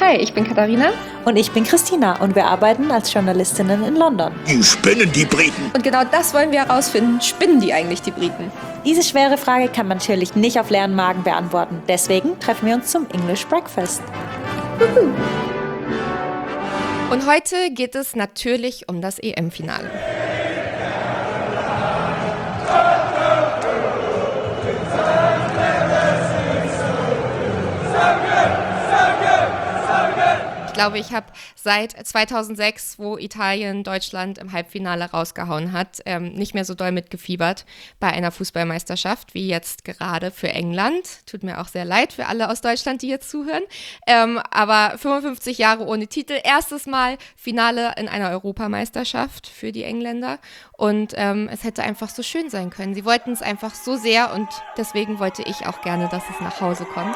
Hi, ich bin Katharina. Und ich bin Christina und wir arbeiten als Journalistinnen in London. Die spinnen, die Briten. Und genau das wollen wir herausfinden. Spinnen die eigentlich, die Briten? Diese schwere Frage kann man natürlich nicht auf leeren Magen beantworten. Deswegen treffen wir uns zum English Breakfast. Und heute geht es natürlich um das EM-Finale. Ich glaube, ich habe seit 2006, wo Italien Deutschland im Halbfinale rausgehauen hat, nicht mehr so doll mitgefiebert bei einer Fußballmeisterschaft wie jetzt gerade für England. Tut mir auch sehr leid für alle aus Deutschland, die jetzt zuhören. Aber 55 Jahre ohne Titel, erstes Mal Finale in einer Europameisterschaft für die Engländer. Und es hätte einfach so schön sein können. Sie wollten es einfach so sehr und deswegen wollte ich auch gerne, dass es nach Hause kommt.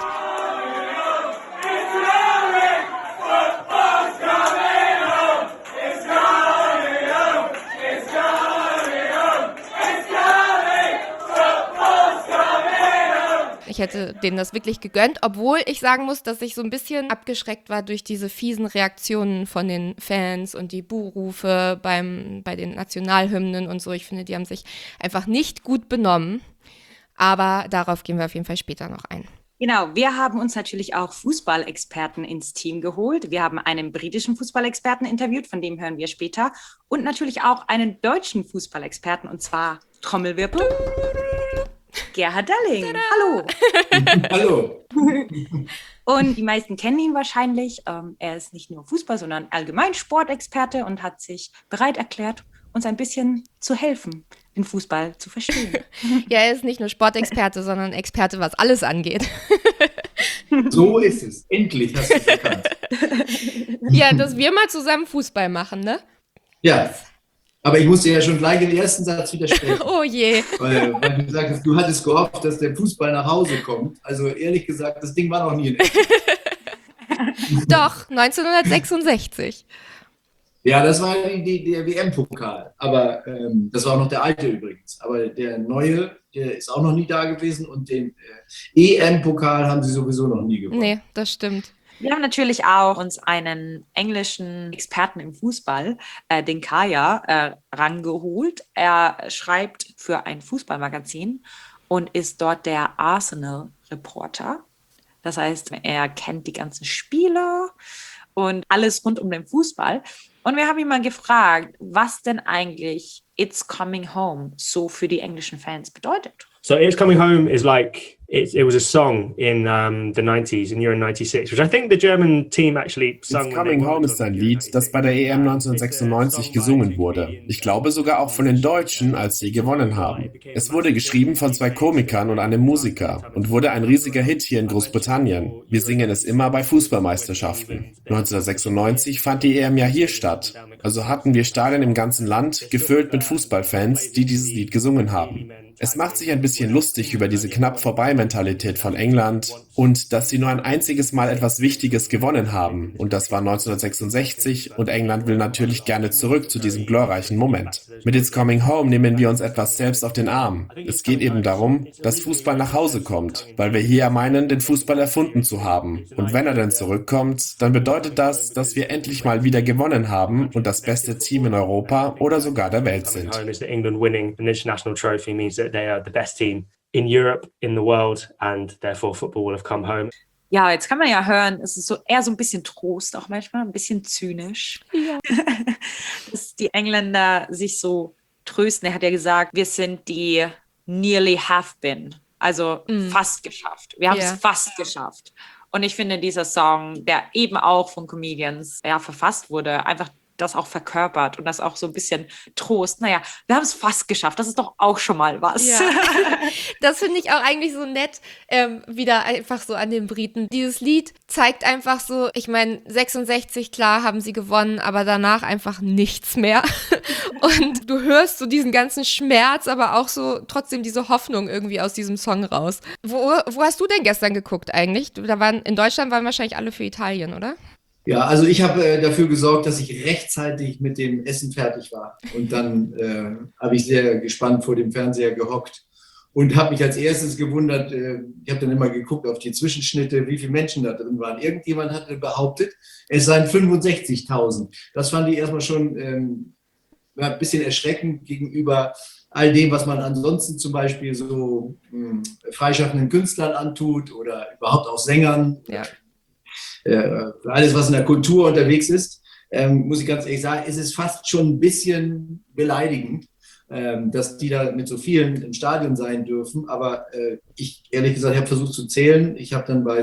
Ich hätte denen das wirklich gegönnt, obwohl ich sagen muss, dass ich so ein bisschen abgeschreckt war durch diese fiesen Reaktionen von den Fans und die Buhrufe bei den Nationalhymnen und so. Ich finde, die haben sich einfach nicht gut benommen. Aber darauf gehen wir auf jeden Fall später noch ein. Genau, wir haben uns natürlich auch Fußballexperten ins Team geholt. Wir haben einen britischen Fußballexperten interviewt, von dem hören wir später. Und natürlich auch einen deutschen Fußballexperten, und zwar Trommelwirbel. Gerhard Delling. Hallo. Hallo. Und die meisten kennen ihn wahrscheinlich. Er ist nicht nur Fußball, sondern allgemein Sportexperte und hat sich bereit erklärt, uns ein bisschen zu helfen, den Fußball zu verstehen. Ja, er ist nicht nur Sportexperte, sondern Experte, was alles angeht. So ist es. Endlich hast du es erkannt. Ja, dass wir mal zusammen Fußball machen, ne? Ja. Aber ich musste ja schon gleich im ersten Satz widersprechen. Oh je. Weil du sagst, du hattest gehofft, dass der Fußball nach Hause kommt. Also ehrlich gesagt, das Ding war noch nie in echt. Doch, 1966. Ja, das war der WM-Pokal. Aber das war auch noch der alte übrigens. Aber der neue, der ist auch noch nie da gewesen. Und den EM-Pokal haben sie sowieso noch nie gewonnen. Nee, das stimmt. Wir haben natürlich auch uns einen englischen Experten im Fußball, den Kaya, rangeholt. Er schreibt für ein Fußballmagazin und ist dort der Arsenal-Reporter. Das heißt, er kennt die ganzen Spieler und alles rund um den Fußball. Und wir haben ihn mal gefragt, was denn eigentlich It's Coming Home so für die englischen Fans bedeutet. So It's Coming Home is like, it was a song in the 90s, in Euro 96, which I think the German team actually sung. It's Coming Home ist ein Lied, das bei der EM 1996 gesungen wurde. Ich glaube sogar auch von den Deutschen, als sie gewonnen haben. Es wurde geschrieben von zwei Komikern und einem Musiker und wurde ein riesiger Hit hier in Großbritannien. Wir singen es immer bei Fußballmeisterschaften. 1996 fand die EM ja hier statt. Also hatten wir Stadien im ganzen Land, gefüllt mit Fußballfans, die dieses Lied gesungen haben. Es macht sich ein bisschen lustig über diese knapp vorbei Mentalität von England und dass sie nur ein einziges Mal etwas Wichtiges gewonnen haben. Und das war 1966 und England will natürlich gerne zurück zu diesem glorreichen Moment. Mit It's Coming Home nehmen wir uns etwas selbst auf den Arm. Es geht eben darum, dass Fußball nach Hause kommt, weil wir hier meinen, den Fußball erfunden zu haben. Und wenn er dann zurückkommt, dann bedeutet das, dass wir endlich mal wieder gewonnen haben und das beste Team in Europa oder sogar der Welt sind. They are the best team in Europe, in the world, and therefore football will have come home. Ja, jetzt kann man ja hören, es ist so eher so ein bisschen Trost auch manchmal, ein bisschen zynisch, ja. Dass die Engländer sich so trösten. Er hat ja gesagt, wir sind die nearly have been, also fast geschafft. Wir haben es fast geschafft. Und ich finde, dieser Song, der eben auch von Comedians verfasst wurde, einfach das auch verkörpert und das auch so ein bisschen Trost. Naja, wir haben es fast geschafft. Das ist doch auch schon mal was. Ja. Das finde ich auch eigentlich so nett, wieder einfach so an den Briten. Dieses Lied zeigt einfach so, ich meine, 66, klar, haben sie gewonnen, aber danach einfach nichts mehr. Und du hörst so diesen ganzen Schmerz, aber auch so trotzdem diese Hoffnung irgendwie aus diesem Song raus. Wo hast du denn gestern geguckt eigentlich? In Deutschland waren wahrscheinlich alle für Italien, oder? Ja, also ich habe dafür gesorgt, dass ich rechtzeitig mit dem Essen fertig war. Und dann habe ich sehr gespannt vor dem Fernseher gehockt und habe mich als erstes gewundert, ich habe dann immer geguckt auf die Zwischenschnitte, wie viele Menschen da drin waren. Irgendjemand hatte behauptet, es seien 65.000. Das fand ich erstmal schon ein bisschen erschreckend gegenüber all dem, was man ansonsten zum Beispiel so freischaffenden Künstlern antut oder überhaupt auch Sängern. Ja. Alles, was in der Kultur unterwegs ist, muss ich ganz ehrlich sagen, ist es fast schon ein bisschen beleidigend, dass die da mit so vielen im Stadion sein dürfen. Aber ich, ehrlich gesagt, habe versucht zu zählen. Ich habe dann bei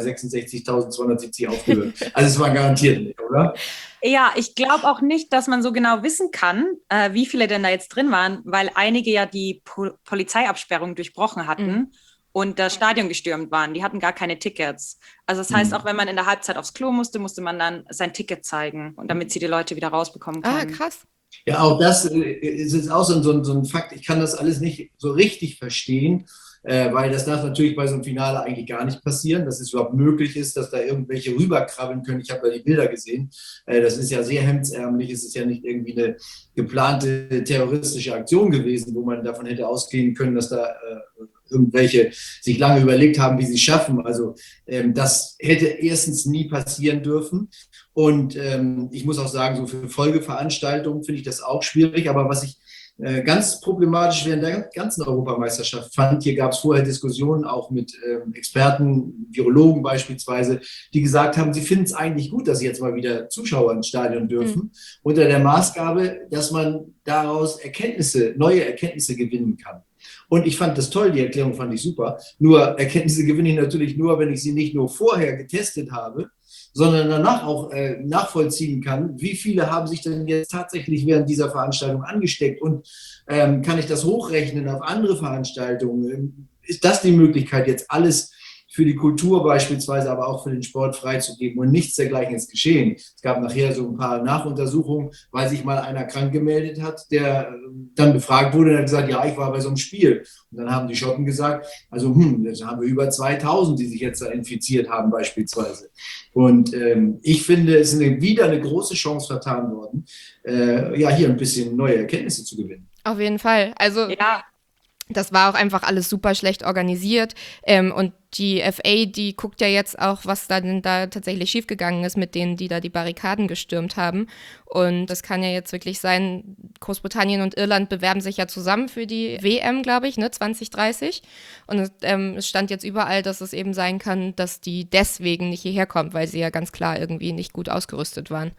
66.270 aufgehört. Also es war garantiert nicht, oder? Ja, ich glaube auch nicht, dass man so genau wissen kann, wie viele denn da jetzt drin waren, weil einige ja die Polizeiabsperrung durchbrochen hatten und das Stadion gestürmt waren. Die hatten gar keine Tickets. Also das heißt, auch wenn man in der Halbzeit aufs Klo musste, musste man dann sein Ticket zeigen, und damit sie die Leute wieder rausbekommen können. Ah, krass. Ja, auch das ist jetzt auch so ein Fakt. Ich kann das alles nicht so richtig verstehen, weil das darf natürlich bei so einem Finale eigentlich gar nicht passieren, dass es überhaupt möglich ist, dass da irgendwelche rüberkrabbeln können. Ich habe ja die Bilder gesehen. Das ist ja sehr hemdsärmlich. Es ist ja nicht irgendwie eine geplante terroristische Aktion gewesen, wo man davon hätte ausgehen können, dass da irgendwelche sich lange überlegt haben, wie sie es schaffen. Also das hätte erstens nie passieren dürfen. Und ich muss auch sagen, so für Folgeveranstaltungen finde ich das auch schwierig. Aber was ich ganz problematisch während der ganzen Europameisterschaft fand, hier gab es vorher Diskussionen auch mit Experten, Virologen beispielsweise, die gesagt haben, sie finden es eigentlich gut, dass jetzt mal wieder Zuschauer ins Stadion dürfen, unter der Maßgabe, dass man daraus neue Erkenntnisse gewinnen kann. Und ich fand das toll, die Erklärung fand ich super. Nur Erkenntnisse gewinne ich natürlich nur, wenn ich sie nicht nur vorher getestet habe, sondern danach auch nachvollziehen kann, wie viele haben sich denn jetzt tatsächlich während dieser Veranstaltung angesteckt, und kann ich das hochrechnen auf andere Veranstaltungen? Ist das die Möglichkeit, jetzt alles für die Kultur beispielsweise, aber auch für den Sport freizugeben, und nichts dergleichen ist geschehen? Es gab nachher so ein paar Nachuntersuchungen, weil sich mal einer krank gemeldet hat, der dann befragt wurde und hat gesagt, ja, ich war bei so einem Spiel. Und dann haben die Schotten gesagt, also jetzt haben wir über 2000, die sich jetzt da infiziert haben beispielsweise. Und ich finde, es ist wieder eine große Chance vertan worden, hier ein bisschen neue Erkenntnisse zu gewinnen. Auf jeden Fall. Also Ja, das war auch einfach alles super schlecht organisiert. Und die FA, die guckt ja jetzt auch, was da denn da tatsächlich schiefgegangen ist mit denen, die da die Barrikaden gestürmt haben. Und das kann ja jetzt wirklich sein, Großbritannien und Irland bewerben sich ja zusammen für die WM, glaube ich, 2030. Und es stand jetzt überall, dass es eben sein kann, dass die deswegen nicht hierher kommt, weil sie ja ganz klar irgendwie nicht gut ausgerüstet waren.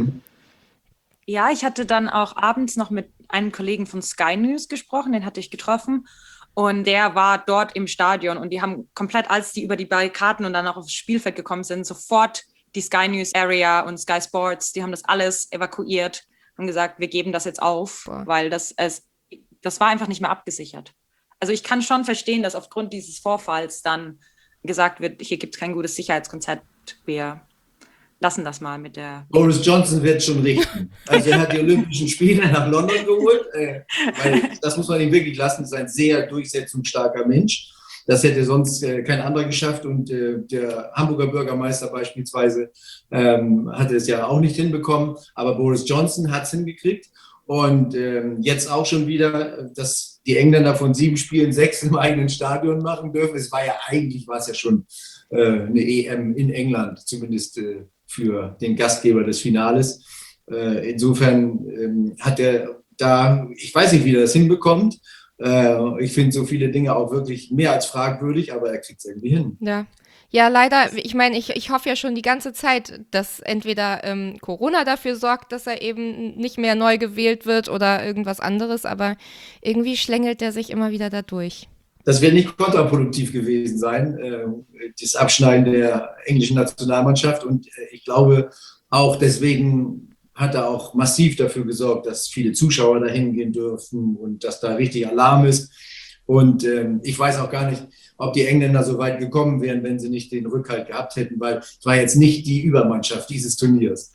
Ja, ich hatte dann auch abends noch mit einem Kollegen von Sky News gesprochen, den hatte ich getroffen, und der war dort im Stadion, und die haben komplett, als die über die Barrikaden und dann auch aufs Spielfeld gekommen sind, sofort die Sky News Area und Sky Sports, die haben das alles evakuiert und gesagt, wir geben das jetzt auf, weil das war einfach nicht mehr abgesichert. Also ich kann schon verstehen, dass aufgrund dieses Vorfalls dann gesagt wird, hier gibt es kein gutes Sicherheitskonzept, wir lassen das mal mit der... Boris Johnson wird schon richten. Also er hat die Olympischen Spiele nach London geholt, weil das muss man ihm wirklich lassen, ist ein sehr durchsetzungsstarker Mensch. Das hätte sonst kein anderer geschafft, und der Hamburger Bürgermeister beispielsweise hatte es ja auch nicht hinbekommen, aber Boris Johnson hat es hingekriegt. Und jetzt auch schon wieder, dass die Engländer von 7 Spielen 6 im eigenen Stadion machen dürfen. Eigentlich war es ja schon eine EM in England, zumindest für den Gastgeber des Finales. Insofern hat er da, ich weiß nicht, wie er das hinbekommt. Ich finde so viele Dinge auch wirklich mehr als fragwürdig, aber er kriegt es irgendwie hin. Ja, leider. Ich meine, ich hoffe ja schon die ganze Zeit, dass entweder Corona dafür sorgt, dass er eben nicht mehr neu gewählt wird oder irgendwas anderes, aber irgendwie schlängelt er sich immer wieder da durch. Das wird nicht kontraproduktiv gewesen sein, das Abschneiden der englischen Nationalmannschaft. Und ich glaube, auch deswegen hat er auch massiv dafür gesorgt, dass viele Zuschauer da hingehen dürfen und dass da richtig Alarm ist. Und ich weiß auch gar nicht, ob die Engländer so weit gekommen wären, wenn sie nicht den Rückhalt gehabt hätten, weil es war jetzt nicht die Übermannschaft dieses Turniers.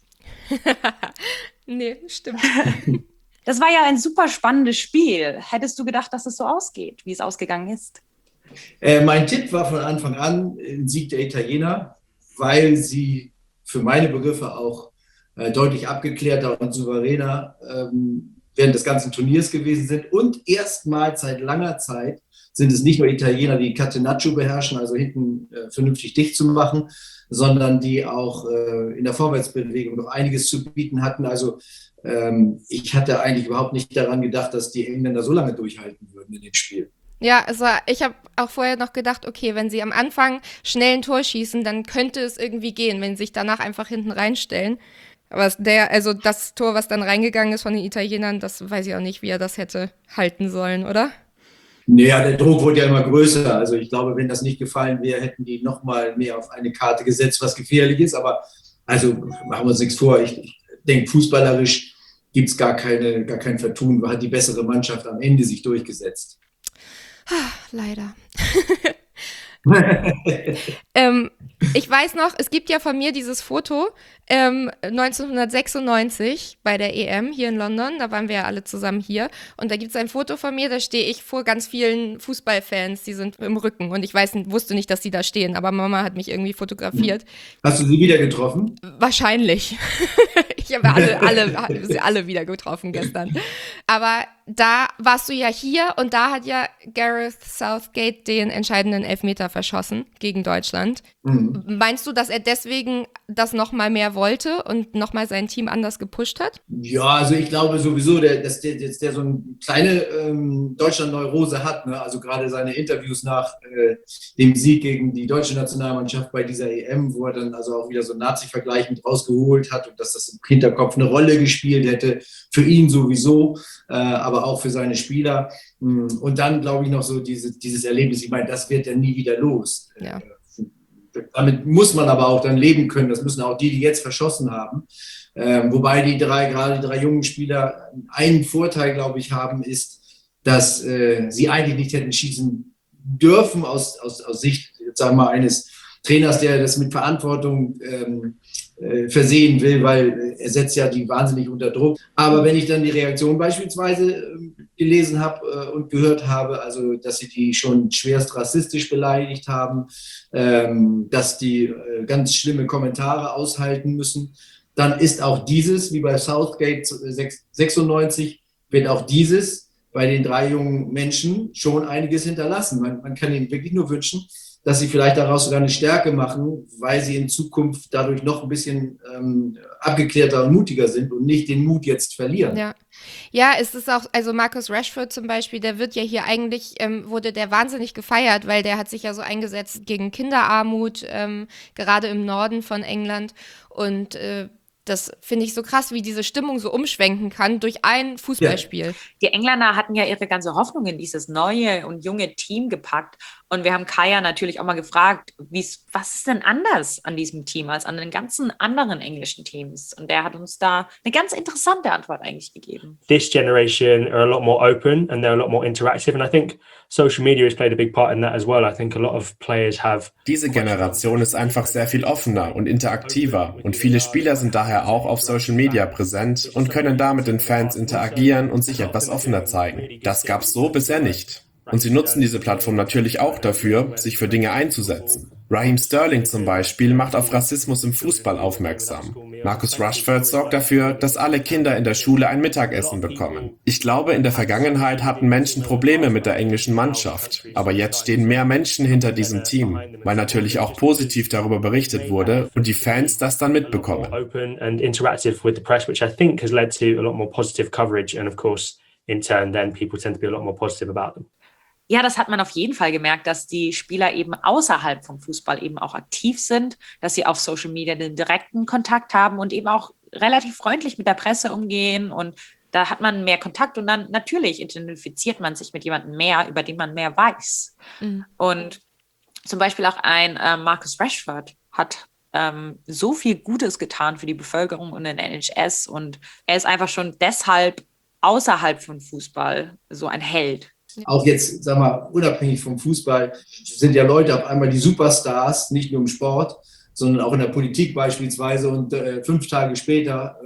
Nee, stimmt. Das war ja ein super spannendes Spiel. Hättest du gedacht, dass es so ausgeht, wie es ausgegangen ist? Mein Tipp war von Anfang an ein Sieg der Italiener, weil sie für meine Begriffe auch deutlich abgeklärter und souveräner während des ganzen Turniers gewesen sind und erstmals seit langer Zeit sind es nicht nur Italiener, die Catenaccio beherrschen, also hinten vernünftig dicht zu machen, sondern die auch in der Vorwärtsbewegung noch einiges zu bieten hatten. Also ich hatte eigentlich überhaupt nicht daran gedacht, dass die Engländer so lange durchhalten würden in dem Spiel. Ja, also ich habe auch vorher noch gedacht, okay, wenn sie am Anfang schnell ein Tor schießen, dann könnte es irgendwie gehen, wenn sie sich danach einfach hinten reinstellen. Aber also das Tor, was dann reingegangen ist von den Italienern, das weiß ich auch nicht, wie er das hätte halten sollen, oder? Naja, der Druck wurde ja immer größer. Also ich glaube, wenn das nicht gefallen wäre, hätten die noch mal mehr auf eine Karte gesetzt, was gefährlich ist. Aber also machen wir uns nichts vor. Ich denke, fußballerisch gibt es gar kein Vertun. Hat die bessere Mannschaft am Ende sich durchgesetzt. Leider. Ich weiß noch, es gibt ja von mir dieses Foto 1996 bei der EM hier in London, da waren wir ja alle zusammen hier und da gibt es ein Foto von mir, da stehe ich vor ganz vielen Fußballfans, die sind im Rücken und ich wusste nicht, dass die da stehen, aber Mama hat mich irgendwie fotografiert. Hast du sie wieder getroffen? Wahrscheinlich. Ich habe sie alle wieder getroffen gestern. Aber da warst du ja hier und da hat ja Gareth Southgate den entscheidenden Elfmeter verschossen gegen Deutschland. Mhm. Meinst du, dass er deswegen das nochmal mehr wollte und nochmal sein Team anders gepusht hat? Ja, also ich glaube sowieso, dass der so eine kleine Deutschland-Neurose hat. Ne? Also gerade seine Interviews nach dem Sieg gegen die deutsche Nationalmannschaft bei dieser EM, wo er dann also auch wieder so einen Nazi-Vergleich mit rausgeholt hat und dass das im Hinterkopf eine Rolle gespielt hätte, für ihn sowieso, aber auch für seine Spieler. Und dann glaube ich noch so dieses Erlebnis, ich meine, das wird ja nie wieder los. Ja. Damit muss man aber auch dann leben können. Das müssen auch die jetzt verschossen haben. Wobei gerade die drei jungen Spieler einen Vorteil, glaube ich, haben, ist, dass sie eigentlich nicht hätten schießen dürfen aus Sicht, sagen wir mal, eines Trainers, der das mit Verantwortung versehen will, weil er setzt ja die wahnsinnig unter Druck. Aber wenn ich dann die Reaktion beispielsweise gelesen habe und gehört habe, also dass sie die schon schwerst rassistisch beleidigt haben, dass die ganz schlimme Kommentare aushalten müssen, dann ist auch dieses, wie bei Southgate 96, wird auch dieses bei den drei jungen Menschen schon einiges hinterlassen. Man kann ihnen wirklich nur wünschen, dass sie vielleicht daraus sogar eine Stärke machen, weil sie in Zukunft dadurch noch ein bisschen abgeklärter und mutiger sind und nicht den Mut jetzt verlieren. Ja, es ist auch, also Marcus Rashford zum Beispiel, der wird ja hier eigentlich, wurde der wahnsinnig gefeiert, weil der hat sich ja so eingesetzt gegen Kinderarmut, gerade im Norden von England und das finde ich so krass, wie diese Stimmung so umschwenken kann durch ein Fußballspiel. Ja. Die Engländer hatten ja ihre ganze Hoffnung in dieses neue und junge Team gepackt. Und wir haben Kaya natürlich auch mal gefragt, was ist denn anders an diesem Team als an den ganzen anderen englischen Teams? Und der hat uns da eine ganz interessante Antwort eigentlich gegeben. This generation are a lot more open and they're a lot more interactive. And I think social media has played a big part in that as well. I think a lot of players have... Diese Generation ist einfach sehr viel offener und interaktiver. Und viele Spieler sind daher auch auf Social Media präsent und können da mit den Fans interagieren und sich etwas offener zeigen. Das gab's so bisher nicht. Und sie nutzen diese Plattform natürlich auch dafür, sich für Dinge einzusetzen. Raheem Sterling zum Beispiel macht auf Rassismus im Fußball aufmerksam. Marcus Rashford sorgt dafür, dass alle Kinder in der Schule ein Mittagessen bekommen. Ich glaube, in der Vergangenheit hatten Menschen Probleme mit der englischen Mannschaft. Aber jetzt stehen mehr Menschen hinter diesem Team, weil natürlich auch positiv darüber berichtet wurde und die Fans das dann mitbekommen. Open and interactive with the press, which I think has led to a lot more positive coverage and of course in turn then people tend to be a lot more positive about them. Ja, das hat man auf jeden Fall gemerkt, dass die Spieler eben außerhalb vom Fußball eben auch aktiv sind, dass sie auf Social Media den direkten Kontakt haben und eben auch relativ freundlich mit der Presse umgehen und da hat man mehr Kontakt und dann natürlich identifiziert man sich mit jemandem mehr, über den man mehr weiß. Mhm. Und zum Beispiel auch ein Marcus Rashford hat so viel Gutes getan für die Bevölkerung und den NHS und er ist einfach schon deshalb außerhalb von Fußball so ein Held. Auch jetzt, sag mal, unabhängig vom Fußball sind ja Leute auf einmal die Superstars, nicht nur im Sport, sondern auch in der Politik beispielsweise und 5 Tage später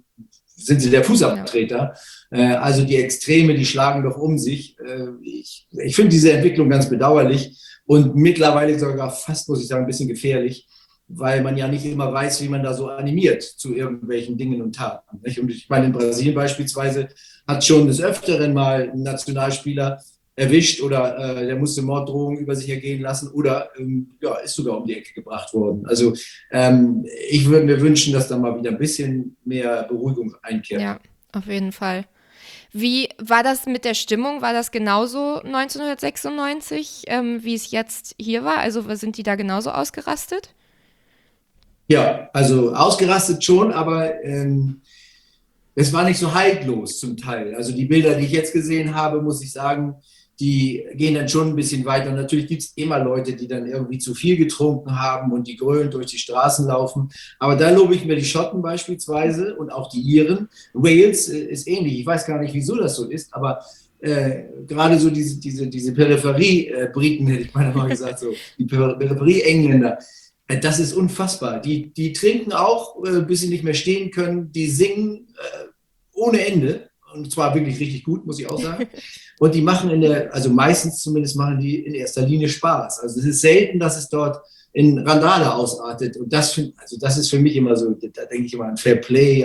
sind sie der Fußabtreter. Also die Extreme, die schlagen doch um sich. Ich finde diese Entwicklung ganz bedauerlich und mittlerweile sogar fast, muss ich sagen, ein bisschen gefährlich, weil man ja nicht immer weiß, wie man da so animiert zu irgendwelchen Dingen und Taten. Nicht? Und ich meine, in Brasilien beispielsweise hat schon des Öfteren mal ein Nationalspieler erwischt oder der musste Morddrohungen über sich ergehen lassen oder ist sogar um die Ecke gebracht worden. Also ich würde mir wünschen, dass da mal wieder ein bisschen mehr Beruhigung einkehrt. Ja, auf jeden Fall. Wie war das mit der Stimmung? War das genauso 1996, wie es jetzt hier war? Also sind die da genauso ausgerastet? Ja, also ausgerastet schon, aber es war nicht so haltlos zum Teil. Also die Bilder, die ich jetzt gesehen habe, muss ich sagen, die gehen dann schon ein bisschen weiter. Und natürlich gibt es immer Leute, die dann irgendwie zu viel getrunken haben und die grölend durch die Straßen laufen. Aber da lobe ich mir die Schotten beispielsweise und auch die Iren. Wales ist ähnlich. Ich weiß gar nicht, wieso das so ist, aber gerade so diese Peripherie-Briten, hätte ich mal gesagt, so die Peripherie-Engländer, das ist unfassbar. Die trinken auch, bis sie nicht mehr stehen können. Die singen ohne Ende. Und zwar wirklich richtig gut, muss ich auch sagen. Und die machen also meistens zumindest machen die in erster Linie Spaß. Also es ist selten, dass es dort in Randale ausartet. Und das ist für mich immer so, da denke ich immer an Fair Play,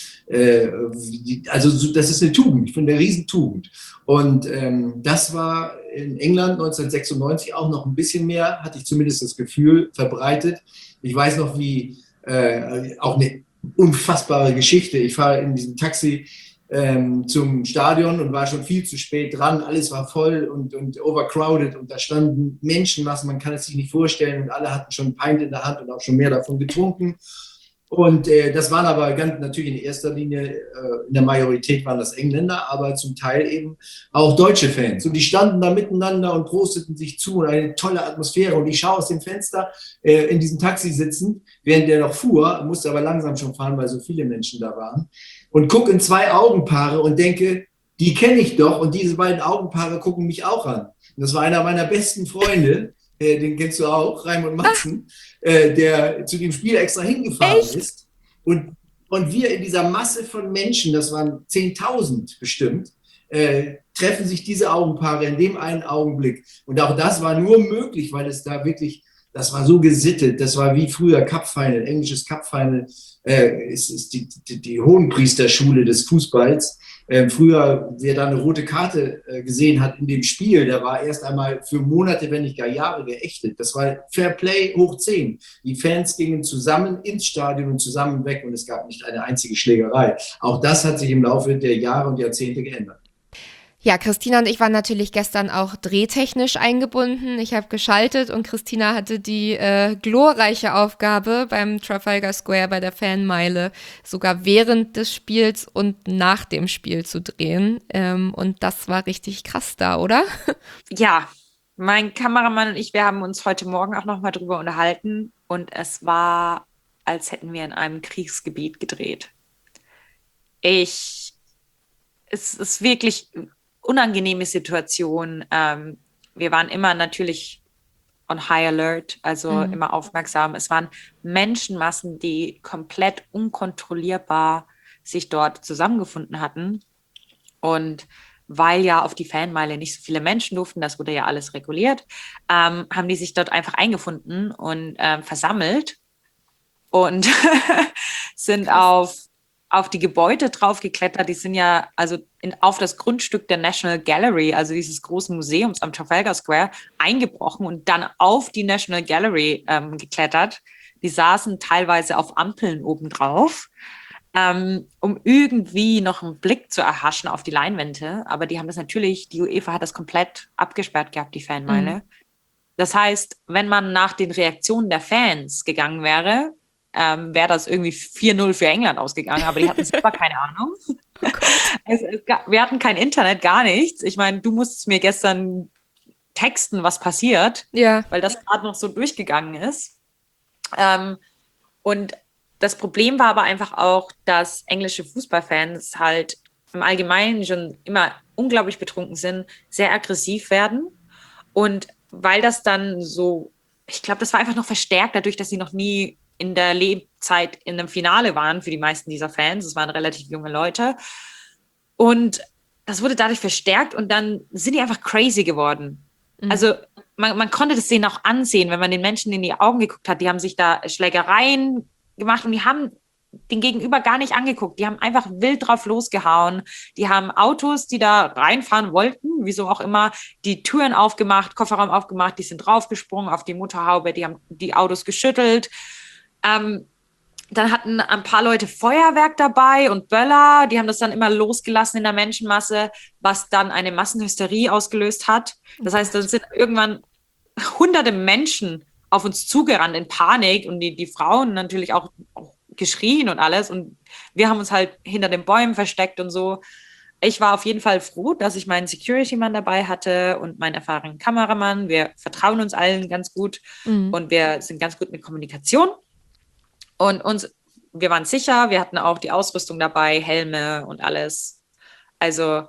also das ist eine Tugend, ich finde eine Riesentugend. Und das war in England 1996 auch noch ein bisschen mehr, hatte ich zumindest das Gefühl, verbreitet. Ich weiß noch, wie auch eine unfassbare Geschichte. Ich fahre in diesem Taxi zum Stadion und war schon viel zu spät dran. Alles war voll und overcrowded und da standen Menschenmassen, man kann es sich nicht vorstellen und alle hatten schon ein Pint in der Hand und auch schon mehr davon getrunken. Und das waren aber natürlich in erster Linie, in der Majorität waren das Engländer, aber zum Teil eben auch deutsche Fans. Und die standen da miteinander und prosteten sich zu und eine tolle Atmosphäre. Und ich schaue aus dem Fenster in diesem Taxi sitzen, während der noch fuhr, musste aber langsam schon fahren, weil so viele Menschen da waren. Und gucke in zwei Augenpaare und denke, die kenne ich doch. Und diese beiden Augenpaare gucken mich auch an. Und das war einer meiner besten Freunde, den kennst du auch, Raimund Matzen, der zu dem Spiel extra hingefahren ist. Und wir in dieser Masse von Menschen, das waren 10.000 bestimmt, treffen sich diese Augenpaare in dem einen Augenblick. Und auch das war nur möglich, weil es da wirklich, das war so gesittet, das war wie früher Cup-Final, englisches Cup-Final, ist die Hohenpriesterschule des Fußballs. Früher, wer da eine rote Karte gesehen hat in dem Spiel, der war erst einmal für Monate, wenn nicht gar Jahre geächtet. Das war Fair Play hoch 10. Die Fans gingen zusammen ins Stadion und zusammen weg und es gab nicht eine einzige Schlägerei. Auch das hat sich im Laufe der Jahre und Jahrzehnte geändert. Ja, Christina und ich waren natürlich gestern auch drehtechnisch eingebunden. Ich habe geschaltet und Christina hatte die glorreiche Aufgabe, beim Trafalgar Square bei der Fanmeile sogar während des Spiels und nach dem Spiel zu drehen. Und das war richtig krass da, oder? Ja, mein Kameramann und ich, wir haben uns heute Morgen auch nochmal drüber unterhalten und es war, als hätten wir in einem Kriegsgebiet gedreht. Es ist wirklich unangenehme Situation. Wir waren immer natürlich on high alert, also immer aufmerksam. Es waren Menschenmassen, die komplett unkontrollierbar sich dort zusammengefunden hatten. Und weil ja auf die Fanmeile nicht so viele Menschen durften, das wurde ja alles reguliert, haben die sich dort einfach eingefunden und versammelt und sind auf die Gebäude draufgeklettert. Die sind ja also auf das Grundstück der National Gallery, also dieses großen Museums am Trafalgar Square, eingebrochen und dann auf die National Gallery geklettert. Die saßen teilweise auf Ampeln obendrauf, um irgendwie noch einen Blick zu erhaschen auf die Leinwände. Aber die haben das natürlich, die UEFA hat das komplett abgesperrt gehabt, die Fanmeile. Das heißt, wenn man nach den Reaktionen der Fans gegangen wäre, wäre das irgendwie 4-0 für England ausgegangen, aber die hatten selber keine Ahnung. Wir hatten kein Internet, gar nichts. Ich meine, du musstest mir gestern texten, was passiert, weil das gerade noch so durchgegangen ist. Und das Problem war aber einfach auch, dass englische Fußballfans halt im Allgemeinen schon immer unglaublich betrunken sind, sehr aggressiv werden. Und weil das dann so, ich glaube, das war einfach noch verstärkt dadurch, dass sie noch nie in der Lebzeit in einem Finale waren für die meisten dieser Fans. Es waren relativ junge Leute. Und das wurde dadurch verstärkt und dann sind die einfach crazy geworden. Also man konnte das denen auch ansehen, wenn man den Menschen in die Augen geguckt hat. Die haben sich da Schlägereien gemacht und die haben den Gegenüber gar nicht angeguckt. Die haben einfach wild drauf losgehauen. Die haben Autos, die da reinfahren wollten, wieso auch immer, die Türen aufgemacht, Kofferraum aufgemacht, die sind draufgesprungen auf die Motorhaube, die haben die Autos geschüttelt. Dann hatten ein paar Leute Feuerwerk dabei und Böller. Die haben das dann immer losgelassen in der Menschenmasse, was dann eine Massenhysterie ausgelöst hat. Das heißt, dann sind irgendwann hunderte Menschen auf uns zugerannt in Panik und die Frauen natürlich auch geschrien und alles. Und wir haben uns halt hinter den Bäumen versteckt und so. Ich war auf jeden Fall froh, dass ich meinen Security-Mann dabei hatte und meinen erfahrenen Kameramann. Wir vertrauen uns allen ganz gut und wir sind ganz gut mit Kommunikation. Und wir waren sicher, wir hatten auch die Ausrüstung dabei, Helme und alles. Also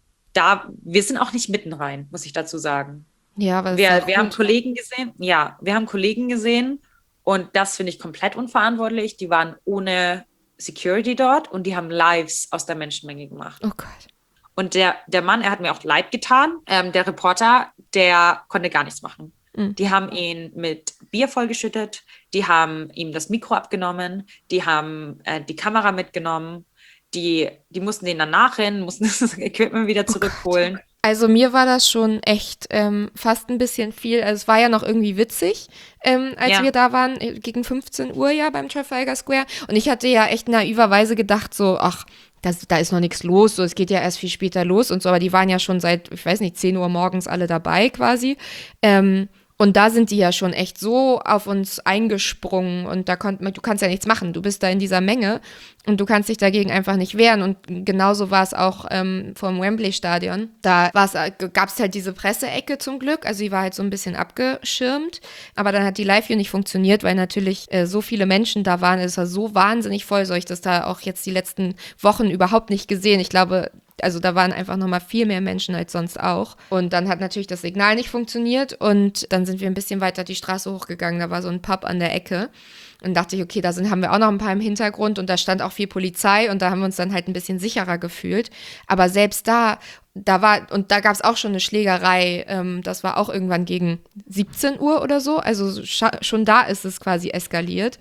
wir sind auch nicht mitten rein, muss ich dazu sagen. Ja, aber wir haben Kollegen gesehen. Ja, wir haben Kollegen gesehen und das finde ich komplett unverantwortlich. Die waren ohne Security dort und die haben Lives aus der Menschenmenge gemacht. Oh Gott. Und der Mann, er hat mir auch leid getan. Der Reporter, der konnte gar nichts machen. Die haben ihn mit Bier vollgeschüttet, die haben ihm das Mikro abgenommen, die haben die Kamera mitgenommen, die mussten den dann nachrennen, mussten das Equipment wieder zurückholen. Also mir war das schon echt fast ein bisschen viel. Also es war ja noch irgendwie witzig, als wir da waren, gegen 15 Uhr ja beim Trafalgar Square. Und ich hatte ja echt naiverweise gedacht so, ach, da ist noch nichts los, so, es geht ja erst viel später los und so. Aber die waren ja schon seit, ich weiß nicht, 10 Uhr morgens alle dabei quasi. Und da sind die ja schon echt so auf uns eingesprungen und du kannst ja nichts machen. Du bist da in dieser Menge und du kannst dich dagegen einfach nicht wehren. Und genauso war es auch vom Wembley-Stadion. Da gab es halt diese Presseecke zum Glück. Also die war halt so ein bisschen abgeschirmt. Aber dann hat die Live-View nicht funktioniert, weil natürlich so viele Menschen da waren. Es war so wahnsinnig voll. So ich das da auch jetzt die letzten Wochen überhaupt nicht gesehen. Ich glaube, also da waren einfach nochmal viel mehr Menschen als sonst auch. Und dann hat natürlich das Signal nicht funktioniert und dann sind wir ein bisschen weiter die Straße hochgegangen. Da war so ein Pub an der Ecke und dachte ich, okay, haben wir auch noch ein paar im Hintergrund und da stand auch viel Polizei und da haben wir uns dann halt ein bisschen sicherer gefühlt. Aber selbst da gab es auch schon eine Schlägerei, das war auch irgendwann gegen 17 Uhr oder so. Also schon da ist es quasi eskaliert.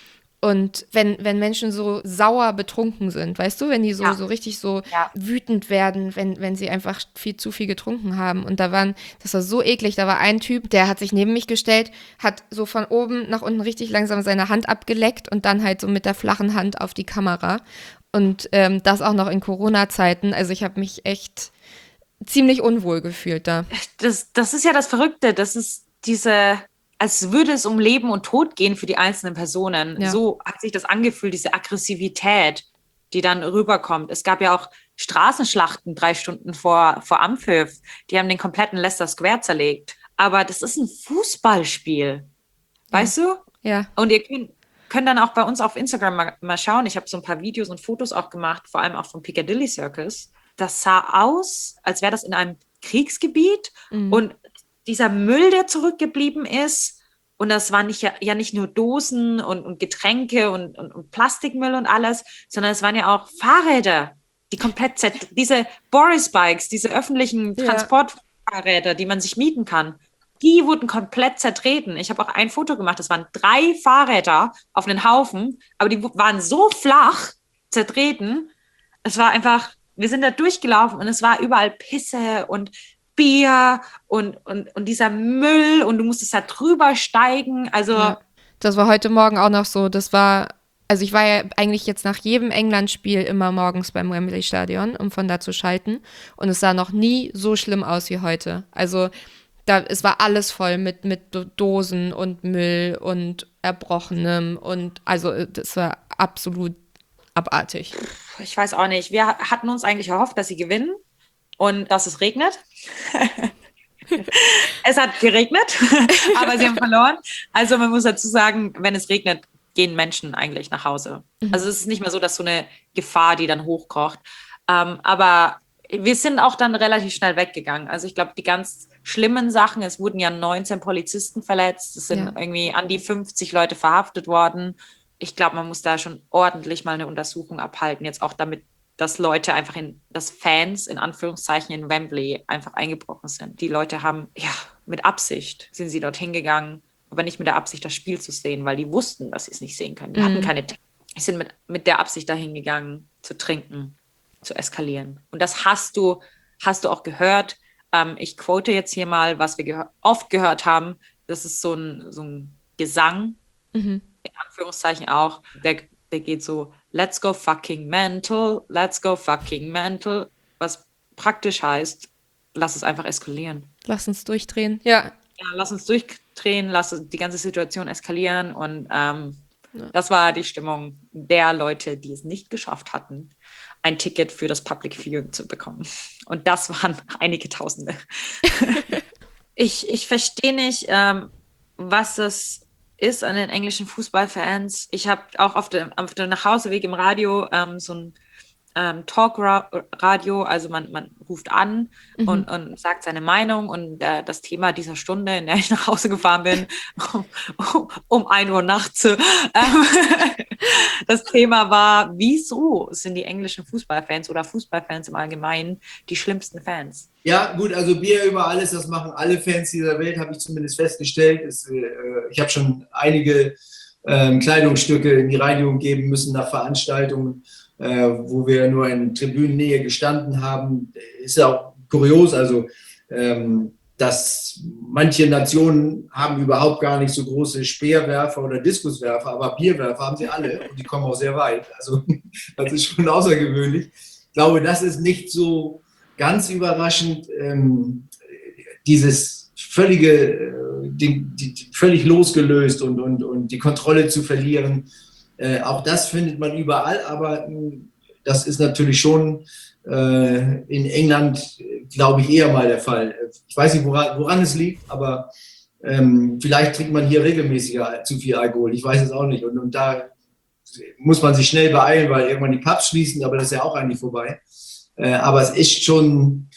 Und wenn Menschen so sauer betrunken sind, weißt du, wenn die so richtig so wütend werden, wenn sie einfach zu viel getrunken haben. Und das war so eklig, da war ein Typ, der hat sich neben mich gestellt, hat so von oben nach unten richtig langsam seine Hand abgeleckt und dann halt so mit der flachen Hand auf die Kamera. Und das auch noch in Corona-Zeiten. Also ich habe mich echt ziemlich unwohl gefühlt da. Das ist ja das Verrückte, das ist als würde es um Leben und Tod gehen für die einzelnen Personen. Ja. So hat sich das angefühlt, diese Aggressivität, die dann rüberkommt. Es gab ja auch Straßenschlachten 3 Stunden vor Anpfiff. Die haben den kompletten Leicester Square zerlegt. Aber das ist ein Fußballspiel. Weißt du? Ja. Und ihr könnt dann auch bei uns auf Instagram mal schauen. Ich habe so ein paar Videos und Fotos auch gemacht, vor allem auch vom Piccadilly Circus. Das sah aus, als wäre das in einem Kriegsgebiet und dieser Müll, der zurückgeblieben ist, und das waren ja nicht nur Dosen und Getränke und Plastikmüll und alles, sondern es waren ja auch Fahrräder, die komplett diese Boris-Bikes, diese öffentlichen Transportfahrräder, die man sich mieten kann, die wurden komplett zertreten. Ich habe auch ein Foto gemacht, das waren 3 Fahrräder auf einen Haufen, aber die waren so flach zertreten, es war einfach, wir sind da durchgelaufen und es war überall Pisse und Bier und dieser Müll und du musstest da drüber steigen. Also das war heute Morgen auch noch so. Also ich war ja eigentlich jetzt nach jedem England-Spiel immer morgens beim Wembley-Stadion, um von da zu schalten. Und es sah noch nie so schlimm aus wie heute. Also es war alles voll mit Dosen und Müll und Erbrochenem. Und also das war absolut abartig. Ich weiß auch nicht. Wir hatten uns eigentlich erhofft, dass sie gewinnen. Und dass es regnet. Es hat geregnet, aber sie haben verloren. Also man muss dazu sagen, wenn es regnet, gehen Menschen eigentlich nach Hause. Also es ist nicht mehr so, dass so eine Gefahr, die dann hochkocht. Aber wir sind auch dann relativ schnell weggegangen. Also ich glaube, die ganz schlimmen Sachen, es wurden ja 19 Polizisten verletzt, es sind irgendwie an die 50 Leute verhaftet worden. Ich glaube, man muss da schon ordentlich mal eine Untersuchung abhalten, jetzt auch damit, dass Leute einfach dass Fans in Anführungszeichen in Wembley einfach eingebrochen sind. Die Leute haben, mit Absicht sind sie dorthin gegangen, aber nicht mit der Absicht, das Spiel zu sehen, weil die wussten, dass sie es nicht sehen können. Die hatten keine Tickets. sind mit der Absicht dahin gegangen, zu trinken, zu eskalieren. Und das hast du auch gehört. Ich quote jetzt hier mal, was wir oft gehört haben. Das ist so ein Gesang, in Anführungszeichen auch. Der geht so, let's go fucking mental, was praktisch heißt, lass es einfach eskalieren. Lass uns durchdrehen, ja. Ja, lass uns durchdrehen, lass die ganze Situation eskalieren. Und das war die Stimmung der Leute, die es nicht geschafft hatten, ein Ticket für das Public Viewing zu bekommen. Und das waren einige Tausende. Ich verstehe nicht, was es ist an den englischen Fußballfans. Ich habe auch auf dem Nachhauseweg im Radio so ein Talkradio, also man ruft an und sagt seine Meinung und das Thema dieser Stunde, in der ich nach Hause gefahren bin, um 1 Uhr nachts, das Thema war, wieso sind die englischen Fußballfans oder Fußballfans im Allgemeinen die schlimmsten Fans? Ja, gut, also Bier über alles, das machen alle Fans dieser Welt, habe ich zumindest festgestellt. Ich habe schon einige Kleidungsstücke in die Reinigung geben müssen nach Veranstaltungen, wo wir nur in Tribünennähe gestanden haben. Ist ja auch kurios, also dass manche Nationen haben überhaupt gar nicht so große Speerwerfer oder Diskuswerfer, aber Bierwerfer haben sie alle und die kommen auch sehr weit. Also das ist schon außergewöhnlich. Ich glaube, das ist nicht so ganz überraschend, dieses völlige, völlig losgelöst und die Kontrolle zu verlieren. Auch das findet man überall, aber das ist natürlich schon in England, glaube ich, eher mal der Fall. Ich weiß nicht, woran es liegt, aber vielleicht trinkt man hier regelmäßiger zu viel Alkohol. Ich weiß es auch nicht. Und da muss man sich schnell beeilen, weil irgendwann die Pubs schließen, aber das ist ja auch eigentlich vorbei. Aber es ist schon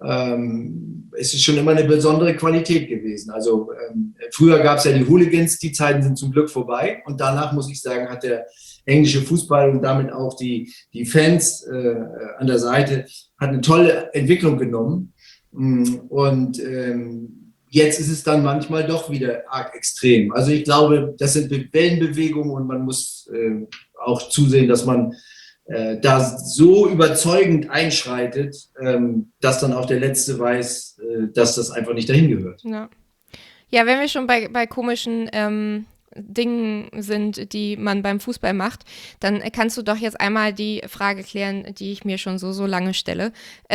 immer eine besondere Qualität gewesen. Also früher gab es ja die Hooligans, die Zeiten sind zum Glück vorbei. Und danach, muss ich sagen, hat der englische Fußball und damit auch die Fans an der Seite hat eine tolle Entwicklung genommen. Und jetzt ist es dann manchmal doch wieder arg extrem. Also ich glaube, das sind Wellenbewegungen und man muss auch zusehen, dass man da so überzeugend einschreitet, dass dann auch der Letzte weiß, dass das einfach nicht dahin gehört. Ja, wenn wir schon bei komischen Dingen sind, die man beim Fußball macht, dann kannst du doch jetzt einmal die Frage klären, die ich mir schon so lange stelle.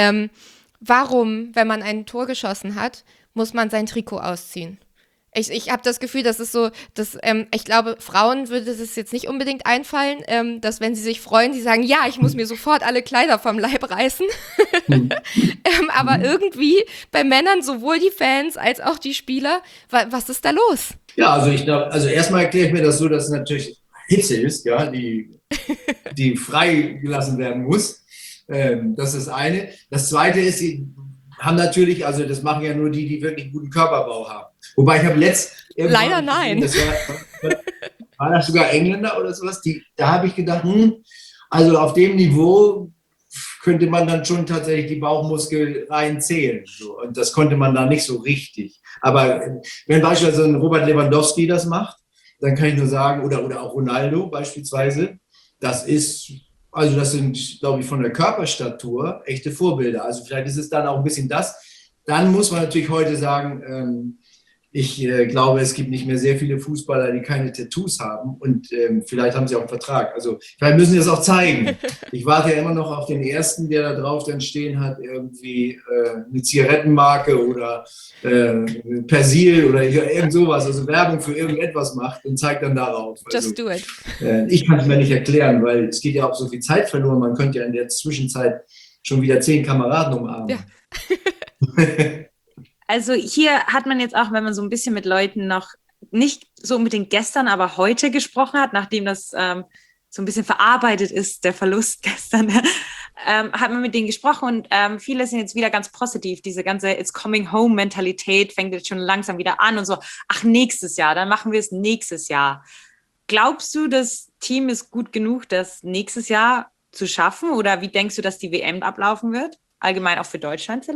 Warum, wenn man ein Tor geschossen hat, muss man sein Trikot ausziehen? Ich habe das Gefühl, das ist so, dass ich glaube, Frauen würde es jetzt nicht unbedingt einfallen, dass wenn sie sich freuen, sie sagen, ja, ich muss mir sofort alle Kleider vom Leib reißen. Aber irgendwie bei Männern sowohl die Fans als auch die Spieler, was ist da los? Ja, also ich glaube, erstmal erkläre ich mir das so, dass es natürlich Hitze ist, ja, die freigelassen werden muss. Das ist das eine. Das zweite ist, sie haben natürlich, also das machen ja nur die wirklich einen guten Körperbau haben. Wobei ich habe leider nein. War das sogar Engländer oder sowas? Da habe ich gedacht, also auf dem Niveau könnte man dann schon tatsächlich die Bauchmuskeln reinzählen. So. Und das konnte man da nicht so richtig. Aber wenn beispielsweise ein Robert Lewandowski das macht, dann kann ich nur sagen, oder auch Ronaldo beispielsweise, das sind, glaube ich, von der Körperstatur echte Vorbilder. Also vielleicht ist es dann auch ein bisschen das. Dann muss man natürlich heute sagen, ich glaube, es gibt nicht mehr sehr viele Fußballer, die keine Tattoos haben und vielleicht haben sie auch einen Vertrag. Also vielleicht müssen sie das auch zeigen. Ich warte ja immer noch auf den ersten, der da drauf dann stehen hat, irgendwie eine Zigarettenmarke oder Persil oder irgend sowas, also Werbung für irgendetwas macht und zeigt dann darauf. Just do it. Ich kann es mir nicht erklären, weil es geht ja auch so viel Zeit verloren. Man könnte ja in der Zwischenzeit schon wieder 10 Kameraden umarmen. Ja. Also hier hat man jetzt auch, wenn man so ein bisschen mit Leuten noch nicht so unbedingt gestern, aber heute gesprochen hat, nachdem das so ein bisschen verarbeitet ist, der Verlust gestern, hat man mit denen gesprochen und viele sind jetzt wieder ganz positiv. Diese ganze It's Coming Home Mentalität fängt jetzt schon langsam wieder an und so, ach, nächstes Jahr, dann machen wir es nächstes Jahr. Glaubst du, das Team ist gut genug, das nächstes Jahr zu schaffen oder wie denkst du, dass die WM ablaufen wird? Allgemein auch für Deutschland vielleicht?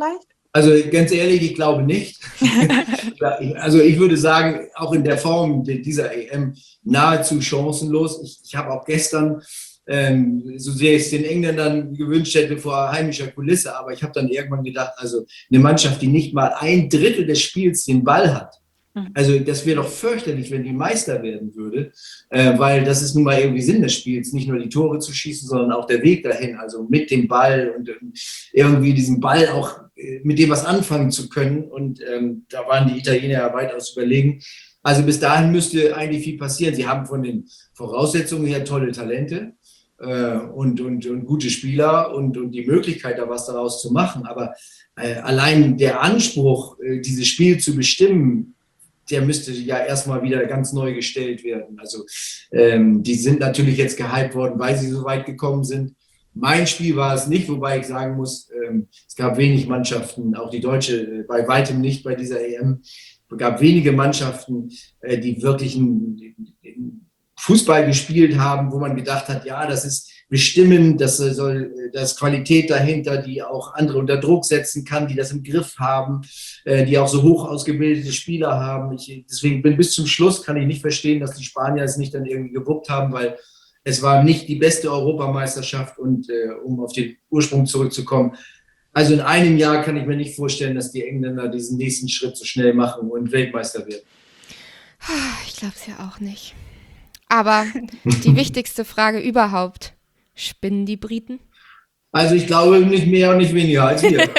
Also ganz ehrlich, ich glaube nicht. Also ich würde sagen, auch in der Form dieser EM nahezu chancenlos. Ich habe auch gestern, so sehr ich es den Engländern gewünscht hätte, vor heimischer Kulisse, aber ich habe dann irgendwann gedacht, also eine Mannschaft, die nicht mal 1/3 des Spiels den Ball hat, also das wäre doch fürchterlich, wenn die Meister werden würde, weil das ist nun mal irgendwie Sinn des Spiels, nicht nur die Tore zu schießen, sondern auch der Weg dahin, also mit dem Ball und irgendwie diesen Ball auch mit dem was anfangen zu können. Und da waren die Italiener ja weitaus überlegen. Also bis dahin müsste eigentlich viel passieren. Sie haben von den Voraussetzungen her tolle Talente und gute Spieler und die Möglichkeit, da was daraus zu machen. Aber allein der Anspruch, dieses Spiel zu bestimmen, der müsste ja erstmal wieder ganz neu gestellt werden. Also die sind natürlich jetzt gehypt worden, weil sie so weit gekommen sind. Mein Spiel war es nicht, wobei ich sagen muss, es gab wenig Mannschaften, auch die Deutsche bei weitem nicht bei dieser EM. Es gab wenige Mannschaften, die wirklich einen Fußball gespielt haben, wo man gedacht hat, ja, das ist bestimmend, das Qualität dahinter, die auch andere unter Druck setzen kann, die das im Griff haben, die auch so hoch ausgebildete Spieler haben. Deswegen bis zum Schluss kann ich nicht verstehen, dass die Spanier es nicht dann irgendwie gewuppt haben, weil es war nicht die beste Europameisterschaft und um auf den Ursprung zurückzukommen, also in einem Jahr kann ich mir nicht vorstellen, dass die Engländer diesen nächsten Schritt so schnell machen und Weltmeister werden. Ich glaube es ja auch nicht. Aber die wichtigste Frage überhaupt, spinnen die Briten? Also ich glaube nicht mehr und nicht weniger als wir.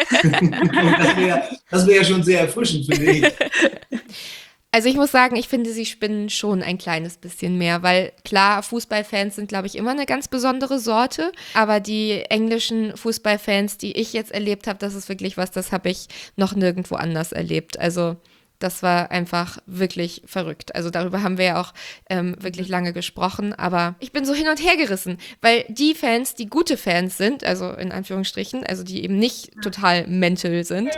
Das wäre ja schon sehr erfrischend, finde ich. Also ich muss sagen, ich finde, sie spinnen schon ein kleines bisschen mehr, weil klar, Fußballfans sind, glaube ich, immer eine ganz besondere Sorte, aber die englischen Fußballfans, die ich jetzt erlebt habe, das ist wirklich was, das habe ich noch nirgendwo anders erlebt. Also das war einfach wirklich verrückt. Also darüber haben wir ja auch wirklich lange gesprochen, aber ich bin so hin und her gerissen, weil die Fans, die gute Fans sind, also in Anführungsstrichen, also die eben nicht total mental sind,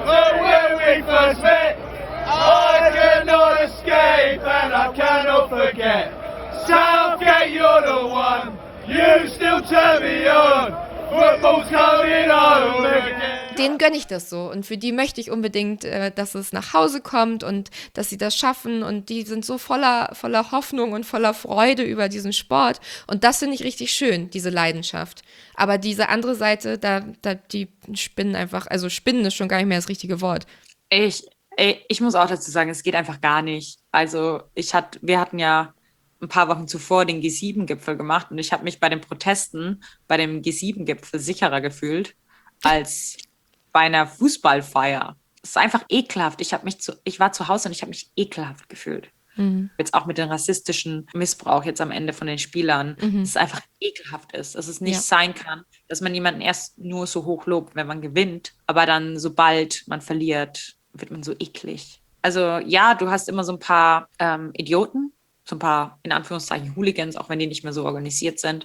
I cannot escape and I cannot forget. Southgate, you're the one. You still turn me on. Football's coming home again. Denen gönne ich das so und für die möchte ich unbedingt, dass es nach Hause kommt und dass sie das schaffen und die sind so voller Hoffnung und voller Freude über diesen Sport und das finde ich richtig schön, diese Leidenschaft. Aber diese andere Seite, die spinnen einfach, also spinnen ist schon gar nicht mehr das richtige Wort. Ich muss auch dazu sagen, es geht einfach gar nicht. Also wir hatten ja ein paar Wochen zuvor den G7-Gipfel gemacht und ich habe mich bei den Protesten bei dem G7-Gipfel sicherer gefühlt als bei einer Fußballfeier. Es ist einfach ekelhaft. Ich war zu Hause und ich habe mich ekelhaft gefühlt. Mhm. Jetzt auch mit dem rassistischen Missbrauch jetzt am Ende von den Spielern, dass es einfach ekelhaft ist, dass es nicht sein kann, dass man jemanden erst nur so hoch lobt, wenn man gewinnt, aber dann, sobald man verliert, wird man so eklig. Also ja, du hast immer so ein paar Idioten, so ein paar, in Anführungszeichen, Hooligans, auch wenn die nicht mehr so organisiert sind.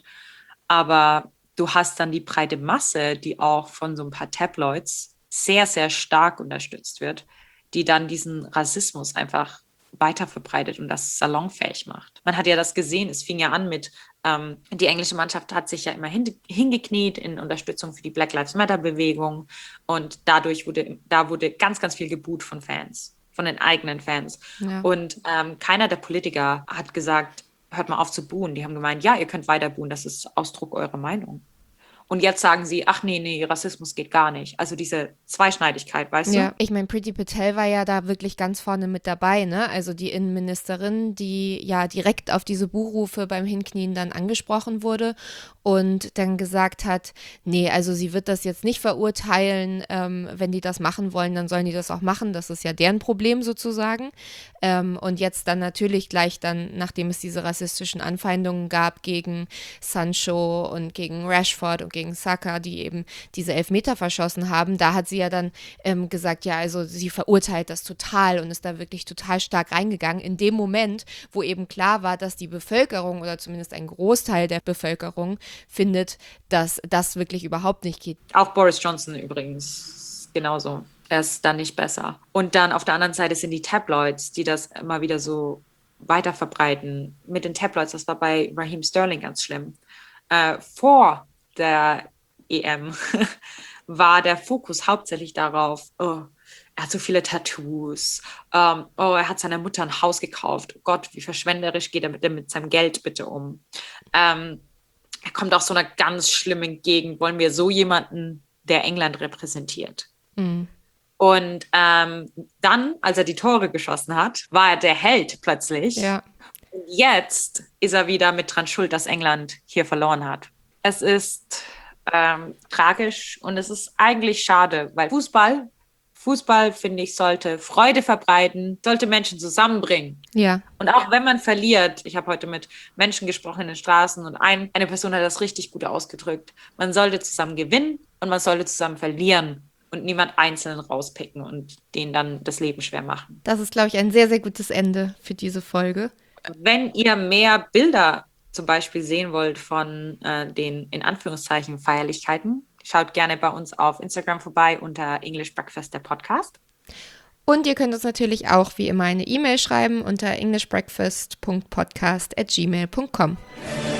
Aber du hast dann die breite Masse, die auch von so ein paar Tabloids sehr, sehr stark unterstützt wird, die dann diesen Rassismus einfach weiter verbreitet und das salonfähig macht. Man hat ja das gesehen, es fing ja an mit, die englische Mannschaft hat sich ja immer hingekniet in Unterstützung für die Black Lives Matter-Bewegung und dadurch wurde ganz, ganz viel geboot von Fans, von den eigenen Fans. Ja. Und keiner der Politiker hat gesagt, hört mal auf zu buhen. Die haben gemeint, ja, ihr könnt weiter buhen, das ist Ausdruck eurer Meinung. Und jetzt sagen sie, ach nee, Rassismus geht gar nicht. Also diese Zweischneidigkeit, weißt du? Ja, ich meine, Priti Patel war ja da wirklich ganz vorne mit dabei, ne? Also die Innenministerin, die ja direkt auf diese Buhrufe beim Hinknien dann angesprochen wurde und dann gesagt hat, nee, also sie wird das jetzt nicht verurteilen, wenn die das machen wollen, dann sollen die das auch machen, das ist ja deren Problem sozusagen. Und jetzt dann natürlich gleich dann, nachdem es diese rassistischen Anfeindungen gab gegen Sancho und gegen Rashford und gegen Saka, die eben diese Elfmeter verschossen haben, da hat sie ja dann gesagt, ja, also sie verurteilt das total und ist da wirklich total stark reingegangen in dem Moment, wo eben klar war, dass die Bevölkerung oder zumindest ein Großteil der Bevölkerung findet, dass das wirklich überhaupt nicht geht. Auch Boris Johnson übrigens genauso. Er ist dann nicht besser. Und dann auf der anderen Seite sind die Tabloids, die das immer wieder so weiter verbreiten. Mit den Tabloids, das war bei Raheem Sterling ganz schlimm. Vor der EM war der Fokus hauptsächlich darauf, er hat so viele Tattoos, er hat seiner Mutter ein Haus gekauft, oh Gott, wie verschwenderisch geht er mit seinem Geld bitte um. Er kommt aus so einer ganz schlimmen Gegend, wollen wir so jemanden, der England repräsentiert. Mhm. Und dann, als er die Tore geschossen hat, war er der Held plötzlich. Ja. Und jetzt ist er wieder mit dran schuld, dass England hier verloren hat. Es ist tragisch und es ist eigentlich schade, weil Fußball, finde ich, sollte Freude verbreiten, sollte Menschen zusammenbringen. Ja. Und auch wenn man verliert, ich habe heute mit Menschen gesprochen in den Straßen und eine Person hat das richtig gut ausgedrückt, man sollte zusammen gewinnen und man sollte zusammen verlieren und niemand einzeln rauspicken und denen dann das Leben schwer machen. Das ist, glaube ich, ein sehr, sehr gutes Ende für diese Folge. Wenn ihr mehr Bilder zum Beispiel sehen wollt von den, in Anführungszeichen, Feierlichkeiten, schaut gerne bei uns auf Instagram vorbei unter English Breakfast, der Podcast. Und ihr könnt uns natürlich auch wie immer eine E-Mail schreiben unter englishbreakfast.podcast@gmail.com.